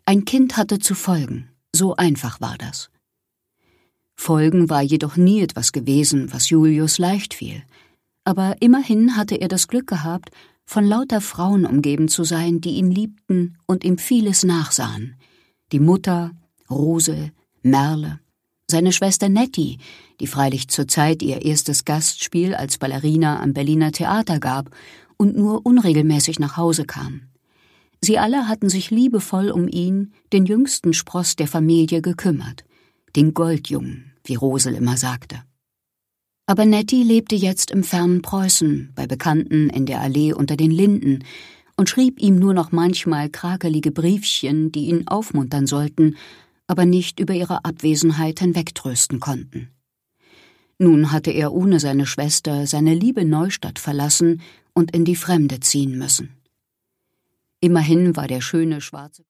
Ein Kind hatte zu folgen, so einfach war das. Folgen war jedoch nie etwas gewesen, was Julius leicht fiel. Aber immerhin hatte er das Glück gehabt, von lauter Frauen umgeben zu sein, die ihn liebten und ihm vieles nachsahen. Die Mutter, Rose, Merle, seine Schwester Nettie, die freilich zur Zeit ihr erstes Gastspiel als Ballerina am Berliner Theater gab und nur unregelmäßig nach Hause kam. Sie alle hatten sich liebevoll um ihn, den jüngsten Spross der Familie, gekümmert, den Goldjungen, wie Rosel immer sagte. Aber Nettie lebte jetzt im fernen Preußen, bei Bekannten in der Allee unter den Linden, und schrieb ihm nur noch manchmal krakelige Briefchen, die ihn aufmuntern sollten, aber nicht über ihre Abwesenheit hinwegtrösten konnten. Nun hatte er ohne seine Schwester seine liebe Neustadt verlassen und in die Fremde ziehen müssen. Immerhin war der schöne schwarze